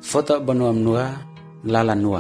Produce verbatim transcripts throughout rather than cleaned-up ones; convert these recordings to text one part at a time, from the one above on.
foto banuam nua lala nua.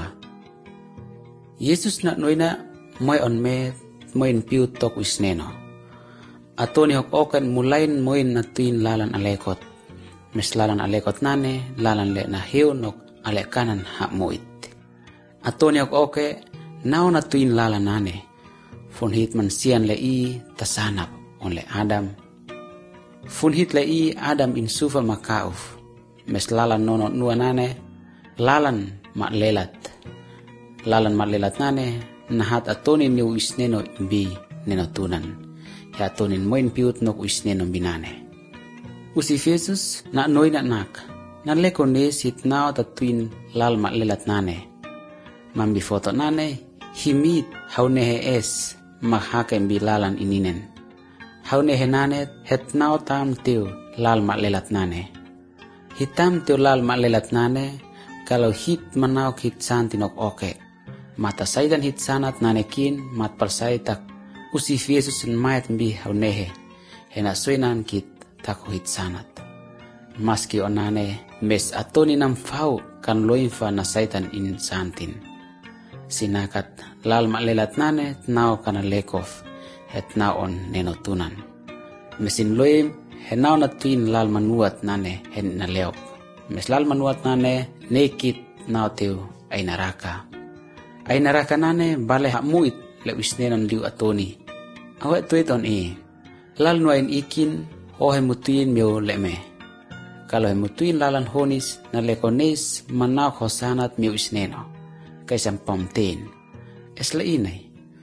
Yesus na noina moy on me moin piu tok wisneno. Atoni hok oken mulain moin na tuin lalan alekot. Mes lalan alekot nane lalan le na hiu nok ale kanan hak moit. Atoni hok oke nao na tuin lalan nane. Fun hit man sian le i tasanap on le Adam. Fun hit le i Adam in sufa makauf. Mes lalan nono nua nane lalan mak lelat. Lalan mak lelat nane nahat atoni ni uisneno imbi neno tunan. Ya atonin moin piut nok uisneno binane. Usi Jesus na noi na nak. Na leko ne sit nao tatuin lal mak lelat nane. Mambi foto nane himit haunehe es maghake mbi lalan ininen. Haunehe nane het nao tam tiu lal mak lelat nane. Hitam tiu lal mak lelat nane kalau hit manao hit santinok oke. Mata saidan hit sanat nanekin mat persai tak usi Yesus mayat mbi haunehe. Hena suinan kit taku hit sanat. Maski onane mes atoni nam fau kan loinfa na saitan in santin. Sinakat lal mak lelat nane nao kana lekof het nao on nenotunan. Mesin loim henao na tuin lal manuat nane hen na leok. Mes lal manuat nane nekit nao tiu ay naraka. Ay naraka nane bale hak muit le wisnenon liu atoni. Awet tuit on i. Lal nuain ikin hohe mutuin miu leme. Kalau mutuin lalan honis na lekonis manao hosanat miu isneno. Kaisang pamtin. Esla inay.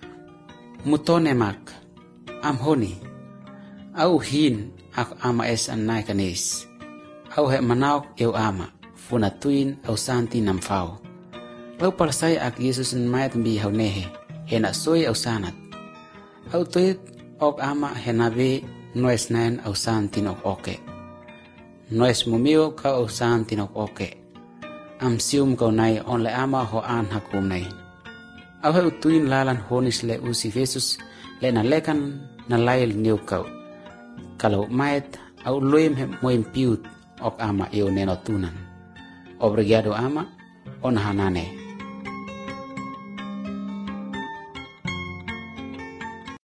Mutone mak. Am honi. Au hin ak ama es anay kanis. Au he manaok eu ama. Funatuin au santi namfao. Au parsay ak Yesus mayat mbi haunehe. Hena soy au sanat. Au tuit ok ama henabi noes nain au santin ok oke. Noes mumio ka au santin ok oke. Am sium kau nai on le ama ho an hakum nai. Au he utuin lalan honis le usi Yesus le na lekan na lail niu kau. Kalau mayat au loim he moim piut ok ama io neno tunan. Obrigado ama on hanane.